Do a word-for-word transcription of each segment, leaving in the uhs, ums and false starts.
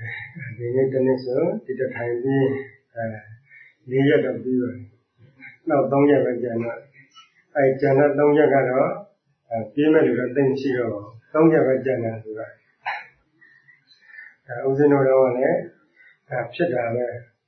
ဒီနေ့တနေ့ဆိုဒီတထိုင်ပြီးအဲလေးရက်တော့ပြီးပါတယ်နောက်သုံးရက်ပဲကျန်တော့အဲကျန်တဲ့သုံးရက်ကတော့အဲပြေးမဲ့လူတော့သိမရှိတော့ဘူးသုံးရက်ပဲကျန်တယ်ဆိုတော့အဲဦးဇင်းတို့တော့လည်းအဲဖြစ်တာပဲ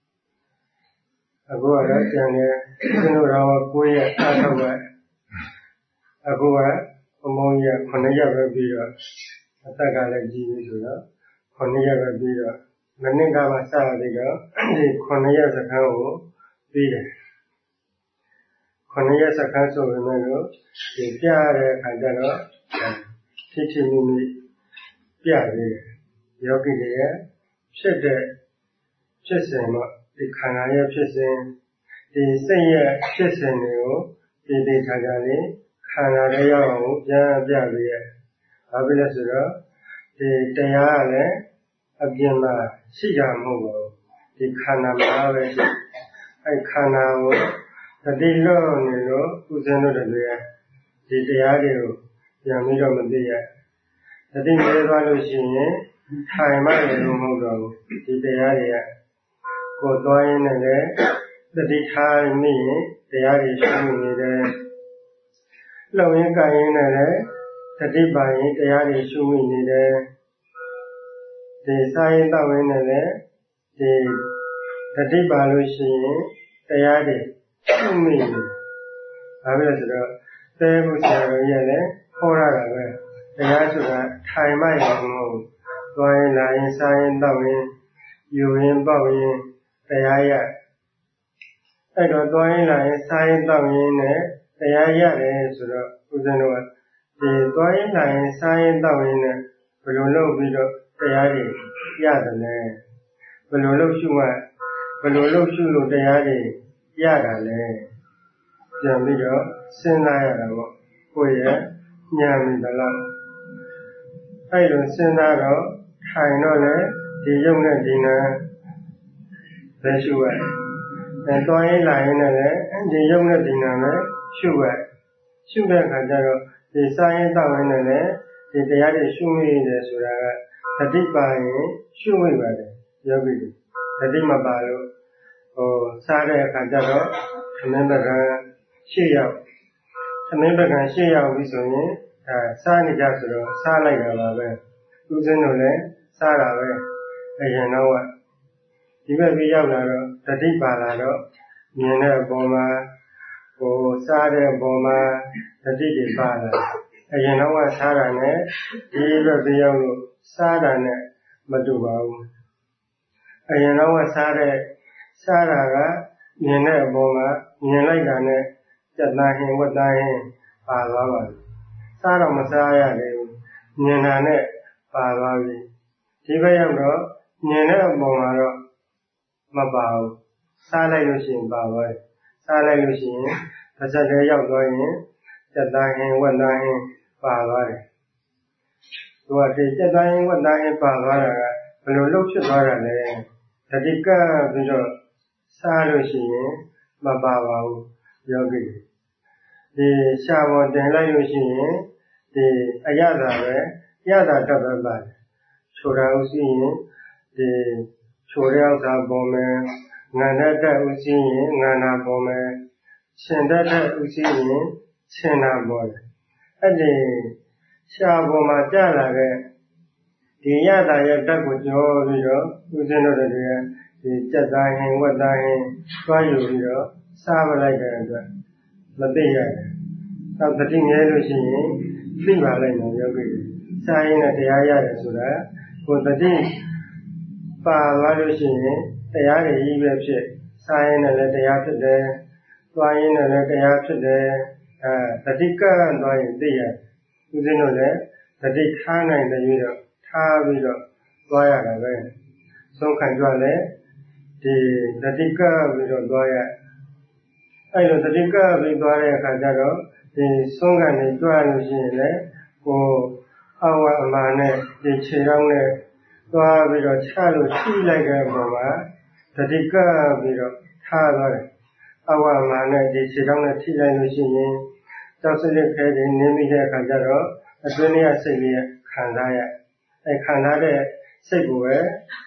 အခုကတော့ကျန်တယ်ဦးဇင်းတို့တော့ကိုယ့်ရဲ့အားထုတ်ပဲအခုကအမောင်ကြီးကခုနှစ်ရက်ပဲပြီးတော့အသက်ကလည်းကြီးပြီဆိုတော့ခုနှစ်ရက်ပဲပြီးတော့မနစ်ကမှစရသေးတော့ဒီခုနှစ်ရက်စခန်းကိုပြီးတယ်ခုနှစ်ရက်စခန်းဆိုပေမဲ့လို့ဒီပြရတဲ့အခါကျတော့ဖြစ်ဖြစ်မှုမှုပြရတယ်ယောဂီတွေရဲ့ဖြစ်တဲ့ဖြစ်စဉ်တော့ဒီခန္ဓာရဲ့ဖြစ်စဉ်ဒီစိတ်ရဲ့ဖြစ်စဉ်တွေကိုဒီဒီခါခါလေးခန္ဓာရဲ့ရောက်အောင်ပြန်ပြပြီးရဲ့ဘာဖြစ်လဲဆိုတော့ဒီတရားကလည်းအပြင်မှာရှိတာမဟုတ်ဘူးဒီခန္ဓာမှာပဲအဲခန္ဓာကိုတတိလို့နေလို့ဥစဉ်တို့တွေဒီတရားတွေကိုပြန်ပြီးတော့မသိရတတိမြဲသွားလို့ရှိရင်ထိုင်မှလည်းမဟုတ်တော့ဘူးဒီတရားတွေကကိုယ်သွားရင်းနဲ့လည်းတတိထားမိရင်တရားတွေရှိနေတယ်လှုပ်ရင်းကိုင်ရင်းနဲ့လည်းတတိပါရင်တရားတွေရှိနေတယ်ဒီစားရင်တောက်ရင်းနဲ့လည်းဒီတတိပါလို့ရှိရင်တရားတွေရှိနေတယ်ဘာဖြစ်လဲဆိုတော့သေမှုဆရာတော်ကြီးလည်းခေါ်ရတာပဲတရားဆိုတာထိုင်မှရင်မဟုတ်ဘူးသွားရင်လာရင်စားရင်တောက်ရင်ယူရင်ပေါက်ရင်တရားရအဲ့တော့သွားရင်လာရင်စားရင်တောက်ရင်နဲ့တရားရတယ်ဆိုတော့ဦးဇင်းတို့ကဒီသွားရင်လာရင်စားရင်တောက်ရင်နဲ့ဘယ်လိုလုပ်ပြီးတော့တရားတွေရတယ်လဲဘယ်လိုလုပ်ရှုမှဘယ်လိုလုပ်ရှုလို့တရားတွေရတာလဲပြန်ပြီးတော့စဉ်းစားရတာပေါ့ကိုယ့်ရဲ့ဉာဏ်မိသလားအဲ့လိုစဉ်းစားတော့ထိုင်တော့လေဒီယုံနဲ့ဒီနာပဲရှုရတယ်အဲသွားရင်လာရင်လည်းဒီယုံနဲ့ဒီနာပဲရှုရတယ်ရှုတဲ့အခါကျတော့ဒီစားရင်တောက်ရင်လည်းဒီတရားတွေရှုမိတယ်ဆိုတာကတတိပါရင်ရှုမိပါတယ်ယောဂီတွေတတိမပါလို့ဟိုစားတဲ့အခါကျတော့သမင်းပကံရှေ့ရောက်သမင်းပကံရှေ့ရောက်ပြီဆိုရင်အဲစားနေကြဆိုတော့စားလိုက်တာပါပဲဦးဇင်းတို့လည်းစားတာပဲအရင်တော့ကဒီဘက်ပြီးရောက်လာတော့တတိပါလာတော့မြင်တဲ့အပေါ်မှာဟိုစားတဲ့အပေါ်မှာတတိတွေပါလာအရင်တော့ကစားတာနဲ့ဒီဘက်ပြီးရောက်လို့စားတာနဲ့မတူပါဘူးအရင်တော့ကစားတဲ့စားတာကမြင်တဲ့အပေါ်မှာမြင်လိုက်တာနဲ့စက်သားဟင်ဝတ်သားဟင်ပါသွားပါပြီစားတော့မစားရသေးဘူးမြင်တာနဲ့ပါသွားပြီဒီဘက်ရောက်တော့မြင်တဲ့အပေါ်မှာတော့မပါဘူးစားလိုက်လို့ရှိရင်ပါသွားတယ်စားလိုက်လို့ရှိရင်တစ်ချက်တည်းရောက်သွားရင်စက်သားဟင်ဝတ်သားဟင်ပါသွားတယ်သူကဒီစက်သားဟင်ဝတ်သားဟင်ပါသွားတာကဘယ်လိုလုပ်ဖြစ်သွားတာလဲတတိကပြီးတော့စားလို့ရှိရင်မပါပါဘူးယောဂီဒီရှားပေါ်တင်လိုက်လို့ရှိရင်ဒီအရသာပဲရတာတတ်ပဲပါတယ်ချိုတာဥသိရင်ဒီချိုတဲ့ဥစ္စာပေါ်မယ်ငန္ဓတတ်ဥသိရင်ငန္ဓာပေါ်မယ်ရှင်တတ်တဲ့ဥသိရင်ရှင်နာပေါ်တယ်အဲ့ဒီရှားပေါ်မှာကြာလာတဲ့ဒီရတာရဲ့တတ်ကိုကြောပြီးတော့ဦးဇင်းတို့တွေကဒီစက်သားဟင်ဝတ်သားဟင်တွားယူပြီးတော့စားပလိုက်တဲ့အတွက်မသိရတယ်။နောက်တတိမြဲလို့ရှိရင်သိပါလိုက်မယ်ယောဂီ။စားရင်လည်းတရားရတယ်ဆိုတာကိုတတိပါသွားလို့ရှိရင်တရားတွေကြီးပဲဖြစ်စားရင်လည်းတရားဖြစ်တယ်။တွားရင်လည်းတရားဖြစ်တယ်။အဲတတိကံသွားရင်သိရတယ်။ဦးဇင်းတို့လည်းတတိထားနိုင်တယ်ပြီးတော့ထားပြီးတော့သွားရတာပဲ။ဆုံးခံကြလည်းဒီတတိကပြီးတော့သွားရအဲ့လိုတတိကပြီးသွားတဲ့အခါကျတော့ဒီဆုံးခံနေကြွလို့ရှိရင်လည်းကိုအဝအမာနဲ့ဒီခြေထောက်နဲ့သွားပြီးတော့ချလို့ရှိလိုက်တဲ့ပုံမှာတတိကပြီးတော့ထားသွားတယ်အဝအမာနဲ့ဒီခြေထောက်နဲ့ထိလိုက်လို့ရှိရင်တောက်စလစ်ခဲတွေနင်းမိတဲ့အခါကျတော့အတွင်းထဲကစိတ်လေးခံစားရအဲခံစားတဲ့စိတ်ကိုပဲ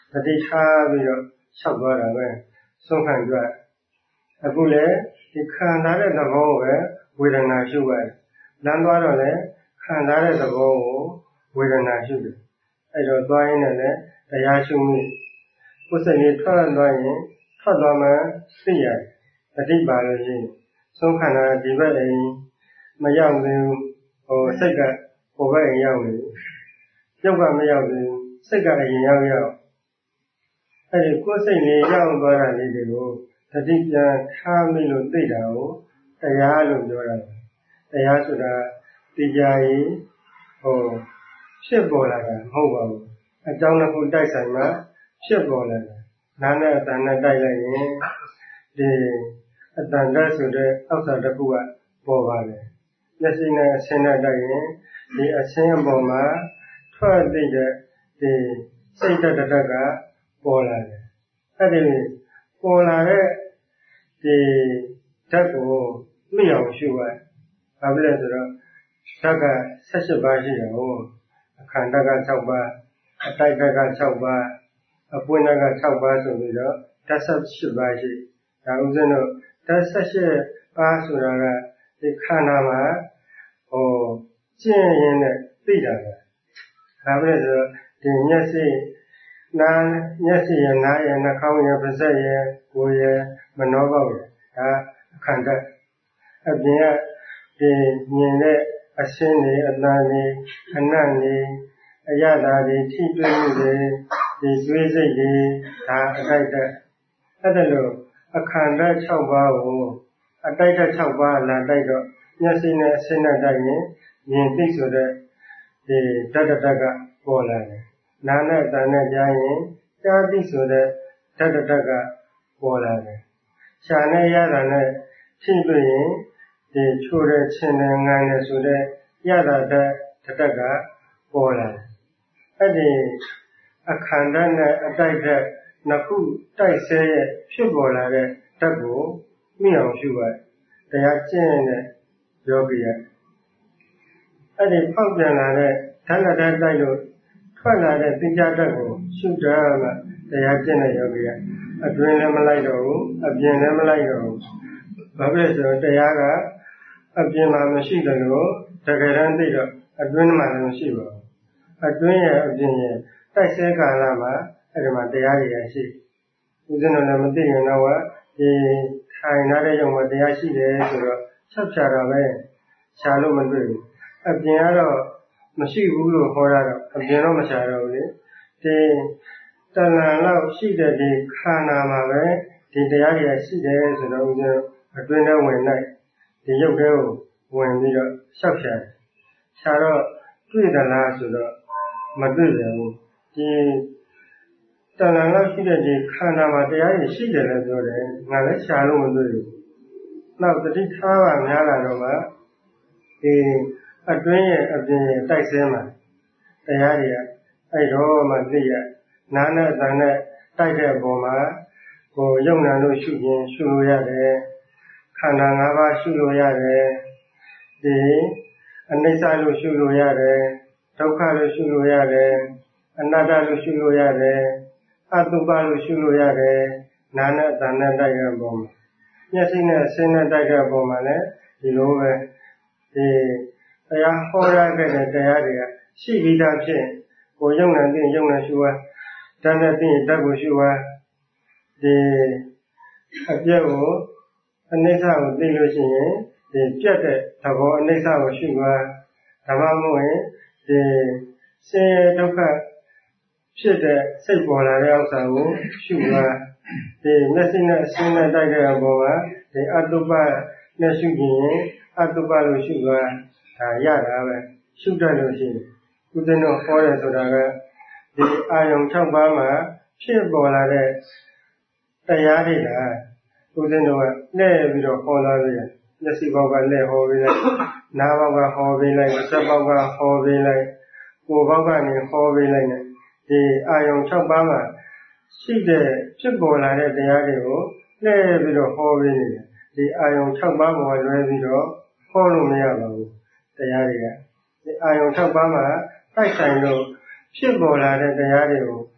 တတိထားပြီးတော့လျှောက်သွားတာပဲဆုံးခံကြအခုလေဒီခံစားတဲ့သဘောကိုပဲဝေဒနာရှုရတယ်လမ်းသွားတော့လေခံစားတဲ့သဘောကိုဝေဒနာရှုတယ်အဲ့တော့သွားရင်းနဲ့လည်းတရားရှုမှုကိုယ်စိတ်ကြီးထွက်သွားရင်ထွက်သွားမှသိရတယ်တတိပါလို့ရှိရင်ဆုံးခံတာဒီဘက်အိမ်မရောက်သေးဘူးဟိုစိတ်ကဟိုဘက်အိမ်ရောက်နေရုပ်ကမရောက်သေးဘူးစိတ်ကအရင်ရောက်ရောက်အဲ့ဒီကိုယ်စိတ်လေးရောက်သွားတာလေးတွေကိုတတိပြန်ထားမိလို့သိတာကိုတရားလို့ပြောတာတရားဆိုတာတရားကြီးဟိုဖြစ်ပေါ်လာတာမဟုတ်ပါဘူးအကြောင်းတစ်ခုတိုက်ဆိုင်မှဖြစ်ပေါ်လာတာနာနဲ့အတန်နဲ့တိုက်လိုက်ရင်ဒီအတန်တက်ဆိုတဲ့အောက်စာတစ်ခုကပေါ်ပါတယ်မျက်စိနဲ့အဆင်းနဲ့တိုက်ရင်ဒီအဆင်းအပေါ်မှာထွက်သိတဲ့ဒီစိတ်တတကပေါ်လာတယ်အဲ့ဒီပေါ်လာတဲ့ဒီဓာတ်ကိုမြင်အောင်ရှုရတယ်။ဘာဖြစ်လဲဆိုတော့ဓာတ်ကဆယ့်ရှစ်ပါးရှိတယ်ဟုတ်အခန္ဓာက၆ပါးအတိုက်ဓာတ်က၆ပါးအပွင့်ဓာတ်က၆ပါးဆိုပြီးတော့ဓာတ်ဆယ့်ရှစ်ပါးရှိဒါဥစဉ်တော့ဓာတ်ဆယ့်ရှစ်ပါးဆိုတာကဒီခန္ဓာမှာဟိုကျင့်ရင်းနဲ့သိတာပဲဘာဖြစ်လဲဆိုတော့ဒီမျက်စိနားမျက်စိရနားရနှာခေါင်းရပါးစပ်ရကိုယ်ရမနောဘောက်ရဒါအခန္ဓာအပြင်ကဒီမြင်တဲ့အရှင်းတွေအတန်တွေအနတ်တွေအရသာတွေထိတွေ့မှုတွေဒီသွေးစိတ်တွေဒါအတိုက်တဲ့အဲ့ဒါလို့အခန္ဓာ၆ပါးကိုအတိုက်တဲ့၆ပါးလာတိုက်တော့မျက်စိနဲ့အရှင်းနဲ့တိုက်ရင်မြင်သိဆိုတဲ့ဒီတတတကပေါ်လာတယ်နားနဲ့အတန်နဲ့ကြားရင်ကြားသိဆိုတဲ့တတတကပေါ်လာတယ်ရှားနဲ့ရတာနဲ့ထိတွေ့ရင်ဒီချိုးတဲ့ချင်းနဲ့ငိုင်းနဲ့ဆိုတဲ့ရတာတဲ့တတကပေါ်လာတယ်အဲ့ဒီအခန္ဓာနဲ့အတိုက်တဲ့နှစ်ခုတိုက်ဆဲရဲ့ဖြစ်ပေါ်လာတဲ့ဓာတ်ကိုမြင်အောင်ရှုရတယ်တရားကျင့်တဲ့ယောဂီရအဲ့ဒီဖောက်ပြန်လာတဲ့ဓာတ်နဲ့ဓာတ်တိုက်လို့ထွက်လာတဲ့သင်္ကြန်ဓာတ်ကိုရှုတာကတရားကျင့်တဲ့ယောဂီရအတွင်းလည်းမလိုက်တော့ဘူးအပြင်လည်းမလိုက်တော့ဘူးဘာဖြစ်လဲဆိုတော့တရားကအပြင်မှာမရှိတယ်လို့တကယ်တမ်းသိတော့အတွင်းမှာလည်းမရှိပါဘူးအတွင်းရဲ့အပြင်ရဲ့တိုက်ဆဲကာလမှာအဲ့ဒီမှာတရားတွေရှိဦးဇင်းတော်လည်းမသိရင်တော့ဒီထိုင်နေတဲ့ရုံမှာတရားရှိတယ်ဆိုတော့ချက်ချတာပဲရှားလို့မတွေ့ဘူးအပြင်ကတော့မရှိဘူးလို့ခေါ်ရတော့အပြင်တော့မရှားတော့ဘူးလေဒီတဏ္ဍာလောက်ရှိတဲ့ဒီခန္ဓာမှာပဲဒီတရားတွေရှိတယ်ဆိုတော့ဦးဇင်းအတွင်းထဲဝင်လိုက်ဒီရုပ်ထဲကိုဝင်ပြီးတော့ရှောက်ရှာတယ်ရှားတော့တွေ့သလားဆိုတော့မတွေ့ပြန်ဘူးဒီတဏ္ဍာလောက်ရှိတဲ့ဒီခန္ဓာမှာတရားတွေရှိတယ်လို့ပြောတယ်ငါလည်းရှားလို့မတွေ့ဘူးနောက်တတိထားပါများလာတော့မှဒီအတွင်းရဲ့အပြင်ရဲ့တိုက်ဆင်းမှာတရားတွေကအဲ့တော့မှသိရနားနဲ့အတန်နဲ့တိုက်တဲ့အပေါ်မှာဟိုယုံနာလို့ရှုရင်ရှုလို့ရတယ်ခန္ဓာ၅ပါးရှုလို့ရတယ်ဒီအနိစ္စလို့ရှုလို့ရတယ်ဒုက္ခလို့ရှုလို့ရတယ်အနတ္တလို့ရှုလို့ရတယ်အတုပလို့ရှုလို့ရတယ်နားနဲ့အတန်နဲ့တိုက်တဲ့အပေါ်မှာမျက်စိနဲ့အဆင်းနဲ့တိုက်တဲ့အပေါ်မှာလည်းဒီလိုပဲဒီတရားဟောရခဲ့တဲ့တရားတွေကရှိပြီးသားဖြစ်ကိုယုံနာသိယုံနာရှုရတဏ္ဍသိရင်တတ်ကိုရှုရဒီအပြည့်ကိုအနိစ္စကိုသိလို့ရှိရင်ဒီပြတ်တဲ့သဘောအနိစ္စကိုရှုရဓမ္မမို့ရင်ဒီဆင်းရဲဒုက္ခဖြစ်တဲ့စိတ်ပေါ်လာတဲ့ဥစ္စာကိုရှုရဒီမျက်စိနဲ့အဆင်းနဲ့တိုက်တဲ့အပေါ်မှာဒီအတုပနဲ့ရှုရင်အတုပလို့ရှုရဒါရတာပဲရှုတတ်လို့ရှိရင်ဥဒ္ဒနောဟောတယ်ဆိုတာကဒီအာယုံ၆ပါးမှာဖြစ်ပေါ်လာတဲ့တရားတွေကဥဒ္ဒနောကနဲ့ပြီးတော့ဟောလာပြီမျက်စိဘောက်ကနဲ့ဟောပြီးလိုက်နားဘောက်ကဟောပြီးလိုက်စက်ဘောက်ကဟောပြီးလိုက်ကိုယ်ဘောက်ကနေဟောပြီးလိုက်နဲ့ဒီအာယုံ၆ပါးမှာရှိတဲ့ဖြစ်ပေါ်လာတဲ့တရားတွေကိုနဲ့ပြီးတော့ဟောပြီးနေတယ်ဒီအာယုံ၆ပါးပေါ်လွဲပြီးတော့ဟောလို့မရပါဘူးတရားတွေကဒီအာယုံ၆ပါးမှာတိုက်ဆိုင်လို့ဖြစ်ပေါ်လာတဲ့တရားတွေကိုသိ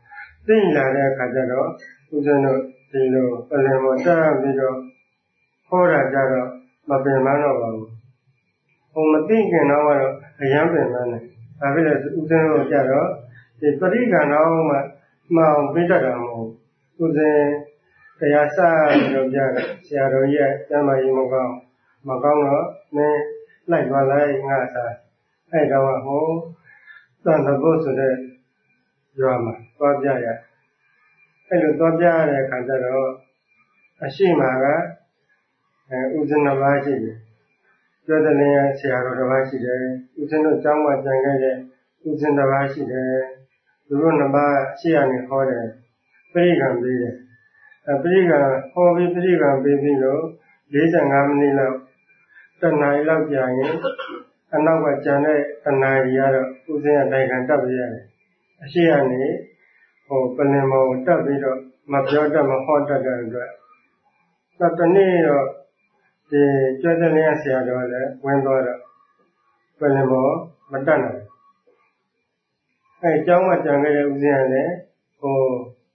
သိလာတဲ့အခါကျတော့ဦးဇင်းတို့ဒီလိုပလင်ပေါ်တက်ပြီးတော့ဟောတာကြတော့မပင်မတော့ပါဘူးဟိုမသိခင်တော့ကတော့အယံပင်မနဲ့ဒါဖြစ်လဲဦးဇင်းတို့ကြတော့ဒီပရိက္ခဏောမှမအောင်ပြတတ်တာမဟုတ်ဦးဇင်းတရားစပြီးတော့ကြားတယ်ဆရာတော်ကြီးရဲ့ကျမ်းမာရေးမကောင်းမကောင်းတော့နင်းလိုက်သွားလိုက်ငါစားအဲ့တော့ဟိုသံသဘုဆိုတဲ့ရွာမှာသွားပြရအဲ့လိုသွားပြရတဲ့အခါကျတော့အရှိမကအဲဦးဇင်းတစ်ပါးရှိတယ်ကျွတ်တဲ့ရဲ့ဆရာတော်တစ်ပါးရှိတယ်ဦးဇင်းတို့ကျောင်းမှာကြံခဲ့တဲ့ဦးဇင်းတစ်ပါးရှိတယ်သူတို့နှစ်ပါးရှေ့ကနေဟောတယ်ပရိက္ခပေးတယ်အဲပရိက္ခဟောပြီးပရိက္ခပေးပြီးတော့၄၅မိနစ်လောက်တနားရီလောက်ကြာရင်အနောက်ကကျန်တဲ့တနားရီကတော့ဦးဇင်းကတိုင်ခံတက်ပြရတယ်အရှိကနေဟိုပလင်မောကိုတက်ပြီးတော့မပြောတတ်မဟောတတ်တဲ့အတွက်တော့တနေ့တော့ဒီကျွတ်တဲ့နေရာဆရာတော်လည်းဝင်သွားတော့ပလင်မောမတက်နိုင်အဲအကြောင်းမှကြံခဲ့တဲ့ဦးဇင်းကလည်းဟို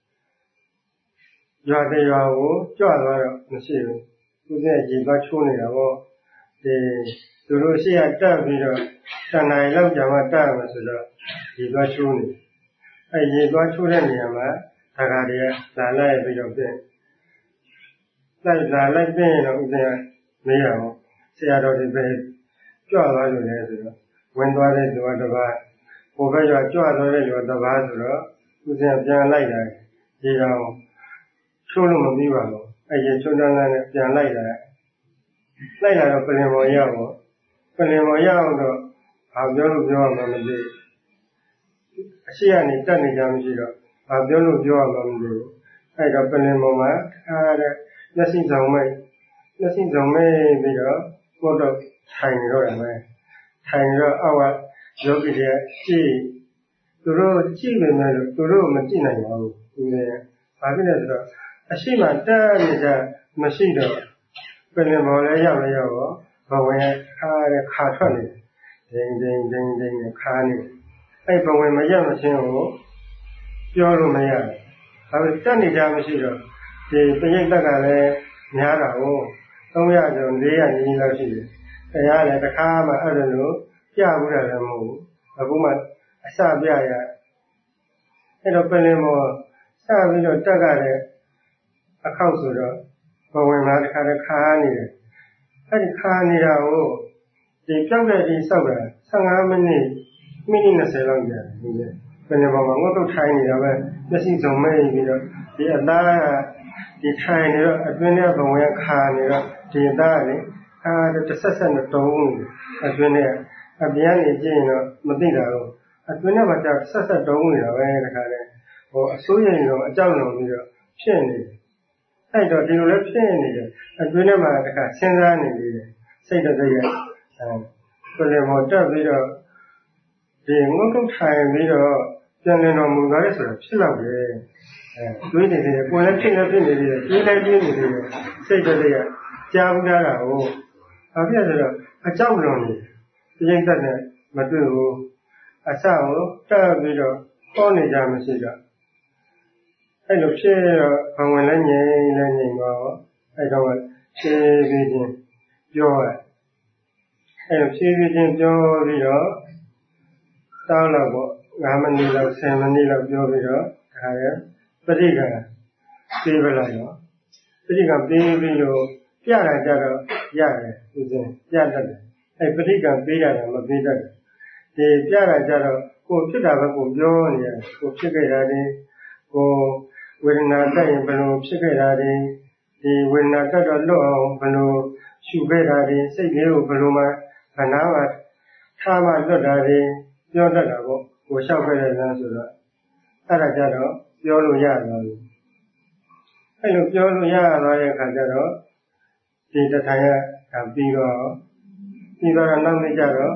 ရွာတရွာကိုကြွသွားတော့မရှိဘူးဦးဇင်းကရေသွားချိုးနေတာပေါ့ဒီသူတို့ရှိရတက်ပြီးတော့တဏှာလောက်ကြာမှတက်ရမှာဆိုတော့ရေသွားချိုးနေအဲရေသွားချိုးတဲ့နေရာမှာဓာတ်ကားတွေကလာလိုက်ပြီးတော့ပြင်လိုက်လာလိုက်ပြင်တော့ဦးဇင်းကမေးရအောင်ဆရာတော်ဒီပဲကြွသွားလို့လဲဆိုတော့ဝင်သွားတဲ့သူကတပါးဟိုဘက်ကကြွသွားတဲ့လူကတပါးဆိုတော့ဦးဇင်းကပြန်လိုက်လာရေတော်ချိုးလို့မပြီးပါဘူးအဲရေချိုးတန်းတန်းနဲ့ပြန်လိုက်လာလိုက်လာတော့ပလင်ပေါ်ရောက်တော့ပလင်ပေါ်ရောက်တော့ဘာပြောလို့ပြောရမှမသိအရှိကနေတက်နေကြမရှိတော့ဘာပြောလို့ပြောရမှမသိအဲတော့ပလင်ပေါ်မှာအားတဲ့လက်ရှိဆောင်မိတ်လက်ရှိဆောင်မိတ်ပြီးတော့ကိုတော့ထိုင်နေတော့တယ်မယ်ထိုင်တော့အောက်ကယောဂီတွေကြည့်သူတို့ကြည့်နေတယ်လို့သူတို့မကြည့်နိုင်ပါဘူးဒီလေဘာဖြစ်လဲဆိုတော့အရှိမတက်နေကြမရှိတော့ပလင်ပေါ်လည်းရောက်လည်းရောက်တော့ဘဝင်ခါတဲ့ခါထွက်နေတယ်ဒိန်ဒိန်ဒိန်ဒိန်ခါနေအဲ့ဘဝင်မရမချင်းကိုပြောလို့မရတယ်ဒါပေမဲ့တက်နေကြမရှိတော့ဒီပရိသတ်ကလည်းများတာဟုတ်သုံးရာကျော်၄ရာနီးလောက်ရှိတယ်တရားလည်းတစ်ခါမှအဲ့လိုလိုပြဘူးတယ်လည်းမဟုတ်ဘူးအခုမှအစပြရအဲ့တော့ပလင်ပေါ်စပြီးတော့တက်ကြတဲ့အခောက်ဆိုတော့ဘဝင်မှာတစ်ခါတစ်ခါနေတယ်အဲ့ဒီခါနေတာကိုဒီပြောက်တဲ့ဒီစောက်တာဆယ်ငါးမိနစ်မိနစ်၂၀လောက်ကြာတယ်ဒီလေပလင်ပေါ်မှာငုတ်တုတ်ထိုင်နေတာပဲမျက်စိစုံမိတ်ပြီးတော့ဒီအသားကဒီထိုင်နေတော့အတွင်းထဲဘဝင်ခါနေတော့ဒီအသားကလေအာတစ်ဆက်ဆက်နဲ့တုံးအတွင်းထဲအပြန်နေကြည့်ရင်တော့မသိတာဘူးအတွင်းထဲမှာကျဆက်ဆက်တုံးနေတာပဲတခါလေဟိုအစိုးရရင်တော့အကြောက်လုံပြီးတော့ဖြစ်နေတယ်အဲ့တော့ဒီလိုလည်းဖြစ်နေတယ်အတွင်းထဲမှာတခါစဉ်းစားနေနေတယ်စိတ်တစ်စိတ်ရဲ့အဲပလင်ပေါ်တက်ပြီးတော့ဒီငုတ်တုတ်ထိုင်ပြီးတော့ပြန်လည်တော်မူသွားတယ်ဆိုတာဖြစ်တော့တယ်အဲတွေးနေတယ်ကိုယ်လည်းဖြစ်နေဖြစ်နေတယ်တွေးလိုက်တွေးနေတယ်စိတ်တစ်စိတ်ရဲ့ကြားဘူးတာကိုဘာဖြစ်လဲဆိုတော့အကြောက်လုံနေပြိဋ္ဌတ်နဲ့မတွေ့ဘူးအစကိုတက်ပြီးတော့ဟောနေကြမရှိတော့အဲ့လိုဖြစ်တော့ဘဝင်လည်းငြိမ်လည်းငြိမ်ပါတော့အဲ့တော့ဖြည်းဖြည်းချင်းပြောရအဲ့လိုဖြည်းဖြည်းချင်းပြောပြီးတော့တောင်းတော့ပေါ့၅မိနစ်လောက်ဆယ်မိနစ်လောက်ပြောပြီးတော့ဒါရပဋိက္ခပြေးပလိုက်တော့ပဋိက္ခပြေးပြီးတော့ပြတာကြတော့ရတယ်ဦးဇင်းပြတတ်တယ်အဲ့ပဋိက္ခပေးတာမပေးတတ်တယ်ဒီပြတာကြတော့ကိုဖြစ်တာပဲကိုပြောနေရတယ်ကိုဖြစ်ခဲ့တာဒီကိုဝေဒနာတက်ရင်ဘယ်လိုဖြစ်ခဲ့တာဒီဒီဝေဒနာတက်တော့လွတ်အောင်ဘယ်လိုရှုခဲ့တာဒီစိတ်လေးကိုဘယ်လိုမှခဏမှထားမှလွတ်တာဒီပြောတတ်တာပေါ့ကိုလျှောက်ခဲ့တဲ့လမ်းဆိုတော့အဲ့ဒါကြတော့ပြောလို့ရသွားပြီအဲ့လိုပြောလို့ရသွားတဲ့အခါကျတော့ဒီတထိုင်ကပြီးတော့ပြီးတော့နောက်နေ့ကျတော့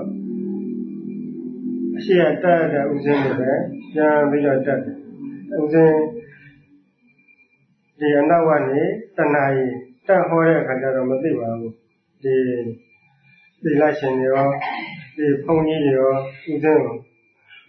အရှိရတက်တဲ့ဥစဉ်တွေပဲပြန်ပြီးတော့တက်တယ်ဥစဉ်ဒီအနောက်ကနေတဏှာကြီးတက်ဟောတဲ့အခါကျတော့မသိပါဘူးဒီဒီလိုက်ရှင်တွေရောဒီဘုန်းကြီးတွေရောဥစဉ်ကို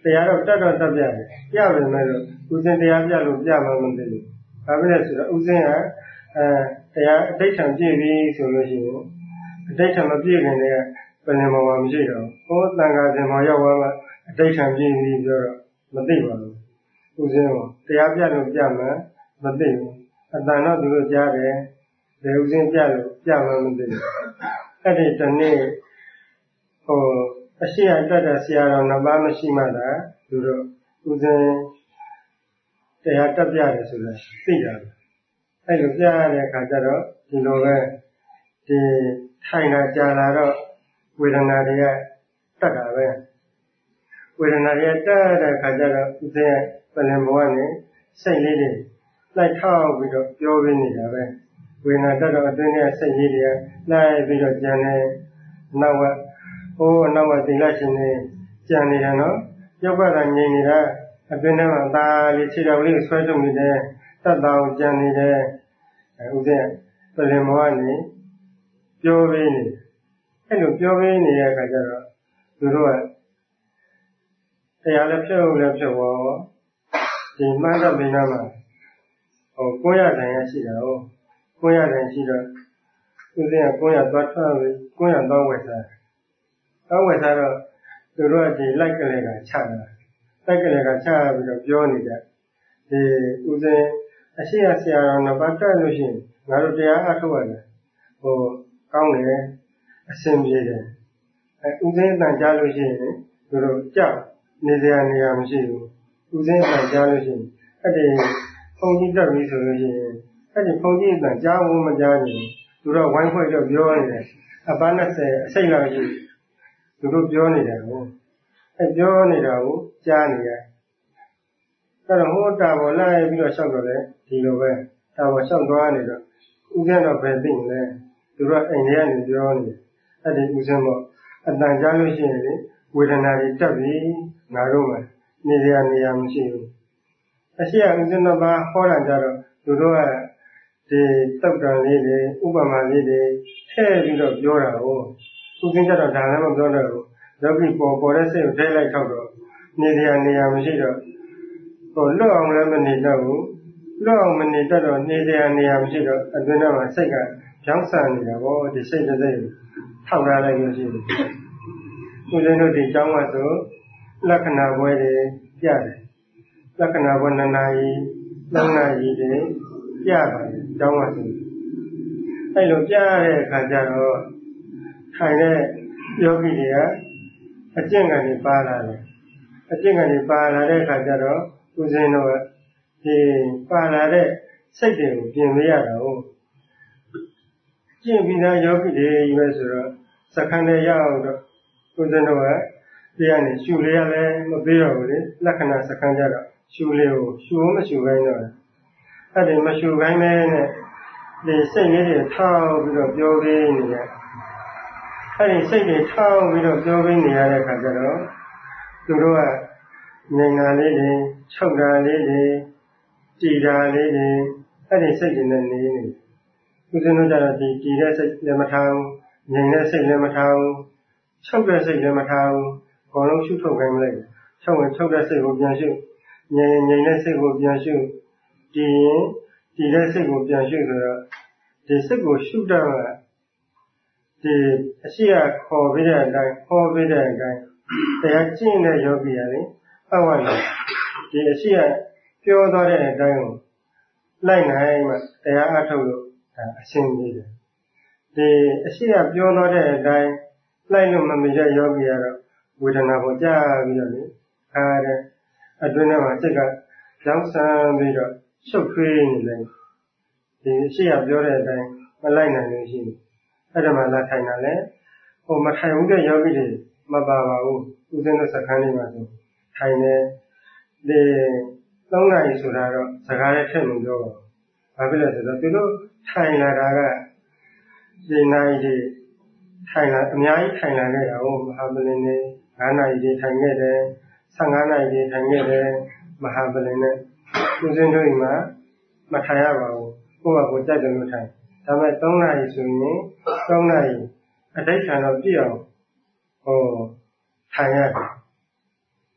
တရားတော့တတ်တော့တတ်ပြတယ်ပြပါမယ်လို့ဦးစင်းတရားပြလို့ပြမှမသိဘူးဘာဖြစ်လဲဆိုတော့ဦးစင်းကအဲတရားအတိတ်ထံပြည့်ပြီဆိုလို့ရှိရင်အတိတ်ထံမပြည့်ခင်တည်းကပလင်ပေါ်မှာမရှိတော့ဟောတန်ခါစင်ပေါ်ရောက်သွားမှအတိတ်ထံပြည့်ပြီပြောတော့မသိပါဘူးဦးစင်းကတရားပြလို့ပြမှမသိဘူးအတန်တော့သူတို့ကြားတယ်ဒီဦးစင်းပြလို့ပြမှမသိဘူးအဲ့ဒီတနေ့ဟိုအရှိအတက်တဲ့ဆရာတော်နှစ်ပါးမရှိမှသာသူတို့ဦးစင်းတရားတက်ပြတယ်ဆိုတော့သိတာအဲ့လိုပြရတဲ့အခါကျတော့ဒီလိုပဲဒီထိုင်တာကြာလာတော့ဝေဒနာတွေကတက်တာပဲဝေဒနာတွေတက်တဲ့အခါကျတော့ဦးစင်းရဲ့ပလင်ဘဝနဲ့စိတ်လေးတွေလိုက်ထောက်ပြီးတော့ပြောပြနေတာပဲဝေဒနာတက်တော့အတွင်းထဲစိတ်လေးတွေကလိုက်ပြီးတော့ကြံနေနောက်ကဟိုးနောက်ကသီလရှင်နေကြံနေတာနော်ရုပ်ကကငြိမ်နေတာအတွင်းထဲမှာဒါလေးခြေတော်လေးဆွဲထုတ်နေတယ်တတ်တော်ကြံနေတယ်ဥစဉ်ပလင်မောကနေပြောပေးနေအဲ့လိုပြောပေးနေတဲ့အခါကျတော့သူတို့ကတရားလည်းဖြုတ်လည်းဖြုတ်ရောဒီမှန်တော့ဘယ်နာမှာဟိုကိုရတိုင်ရရှိတာဟုတ်ကိုရတိုင်ရှိတော့ဥစဉ်ကကိုရသွားထွက်ပြီးကိုရသွားဝယ်စားသွားဝယ်စားတော့သူတို့ကဒီလိုက်ကလေးကချတာလိုက်ကလေးကချပြီးတော့ပြောနေကြဒီဥစဉ်အရှိရဆရာတော်နှစ်ပါးတက်လို့ရှိရင်ငါတို့တရားအထုတ်ရတယ်ဟိုကောင်းတယ်အဆင်ပြေတယ်အဲဥစဉ်အတန်ကြားလို့ရှိရင်သူတို့ကြောက်နေစရာနေရာမရှိဘူးဥစဉ်အတန်ကြားလို့ရှိရင်အဲ့ဒီဖုန်ကြီးတက်ပြီဆိုလို့ရှိရင်အဲ့ဒီဖုန်ကြီးအတန်ကြားဖို့မကြားဘူးသူတို့ဝိုင်းဖွဲ့တော့ပြောနေတယ်အပန်း၂၀အစိတ်လောက်ရှိသူတို့ပြောနေတယ်ဟုတ်အဲပြောနေတာကိုကြားနေရအဲ့တော့ဟိုတာပေါ်လိုက်ပြီးတော့ရှောက်တော့လေဒီလိုပဲတာပေါ်ရှောက်သွားနေတော့ဥက္ကတော့ပဲသိနေလဲသူတို့အိမ်ထဲကနေပြောနေအဲ့ဒီဥစဉ်ပေါ့အတန်ကြားလို့ရှိရင်လေဝေဒနာတွေတက်ပြီးငါတို့ကနေရာနေရာမရှိဘူးအရှိအဥစဉ်တော့ဘာဟောတာကြတော့သူတို့ကဒီတုတ်တန်လေးတွေဥပမာလေးတွေထည့်ပြီးတော့ပြောတာကိုဥစဉ်ကြတော့ဒါလည်းမပြောတော့ဘူးယောဂီပေါ်ပေါ်တဲ့စိတ်ကိုထိလိုက်ထောက်တော့နေရာနေရာမရှိတော့ဟိုလွတ်အောင်လည်းမနေတော့ဘူးလွတ်အောင်မနေတော့နေရာနေရာမရှိတော့အတွင်းထဲမှာစိတ်ကကြောင်းဆန်နေတာပေါ့ဒီစိတ်တစ်စိတ်ထောက်ထားလိုက်လို့ရှိတယ်ဦးဇင်းတို့ဒီကျောင်းကဆိုလက္ခဏာပွဲတွေပြတယ်လက္ခဏာပွဲနှစ်နာရီသုံးနာရီတွေပြပါတယ်ကျောင်းကဆိုအဲ့လိုပြရတဲ့အခါကျတော့ထိုင်တဲ့ယောဂီတွေကအကျင့်ကနေပါလာတယ်အကျင့်ကနေပါလာတဲ့အခါကျတော့ဦးဇင်းတို့ကဒီပါလာတဲ့စိတ်တွေကိုပြင်မရတာဟုတ်ကျင့်ပြီးသားယောဂီတွေကြီးပဲဆိုတော့စခန်းထဲရောက်တော့ဦးဇင်းတို့ကဒီကနေရှုလေးရလဲမပြီးတော့ဘူးလေလက္ခဏာစခန်းကြတော့ရှုလေးကိုရှုမရှုခိုင်းတော့အဲ့ဒီမရှုခိုင်းတဲ့နဲ့ဒီစိတ်လေးတွေထောက်ပြီးတော့ပြောပေးနေတယ်အဲ့ဒီစိတ်တွေထောက်ပြီးတော့ပြောပေးနေရတဲ့အခါကျတော့သူတို့ကငြိမ်တာလေးတွေချုပ်တာလေးတွေကြည်တာလေးတွေအဲ့ဒီစိတ်တွေနဲ့နေနေဦးဇင်းတို့ကျတော့ဒီကြည်တဲ့စိတ်လည်းမထားဘူးငြိမ်တဲ့စိတ်လည်းမထားဘူးချုပ်တဲ့စိတ်လည်းမထားဘူးဘာလို့ရှုထုတ်ခိုင်းမလဲချုပ်ရင်ချုပ်တဲ့စိတ်ကိုပြန်ရှုငြိမ်ငြိမ်တဲ့စိတ်ကိုပြန်ရှုကြည်ရင်ကြည်တဲ့စိတ်ကိုပြန်ရှုဆိုတော့ဒီစိတ်ကိုရှုတော့ဒီအရှိရခေါ်ပြီးတဲ့အတိုင်းခေါ်ပြီးတဲ့အတိုင်းတရားကျင့်တဲ့ယောဂီကလေပတ်ဝန်းကျင်ဒီအရှိရပြောသွားတဲ့အတိုင်းကိုလိုက်နိုင်မှတရားအထုတ်လို့ဒါအရှင်းကြီးတယ်ဒီအရှိရပြောသွားတဲ့အတိုင်းလိုက်လို့မမြင်တဲ့ယောဂီကတော့ဝေဒနာကိုကြားပြီးတော့လေအားတဲ့အတွင်းထဲမှာစိတ်ကကြောင်းဆန်းပြီးတော့ရှုပ်ထွေးနေတယ်ဒီအရှိရပြောတဲ့အတိုင်းမလိုက်နိုင်လို့ရှိရင်အဲ့ဒါမှလာထိုင်တာလေဟိုမထိုင်ဘူးတဲ့ယောဂီတွေမပါပါဘူးဦးဇင်းတို့စခန်းလေးမှာဆိုထိုင်နေဒီသုံးနာရီဆိုတာတော့စကားနဲ့ထည့်လို့ပြောပါဘာဖြစ်လဲဆိုတော့သူတို့ထိုင်လာတာကဒီနိုင်ကြီးထိုင်လာအများကြီးထိုင်လာခဲ့တာဟုတ်မဟာပလင်နဲ့ငါးနာရီကြီးထိုင်ခဲ့တယ်ဆယ့်ငါးနာရီကြီးထိုင်ခဲ့တယ်မဟာပလင်နဲ့ဦးဇင်းတို့မှာမထိုင်ရပါဘူးကိုယ့်ဘာကိုကြိုက်တယ်လို့ထိုင်ဒါပေမဲ့သုံးနာရီဆိုရင်သုံးနာရီအတိတ်ခံတော့ပြည့်အောင်ဟောထိုင်ရတယ်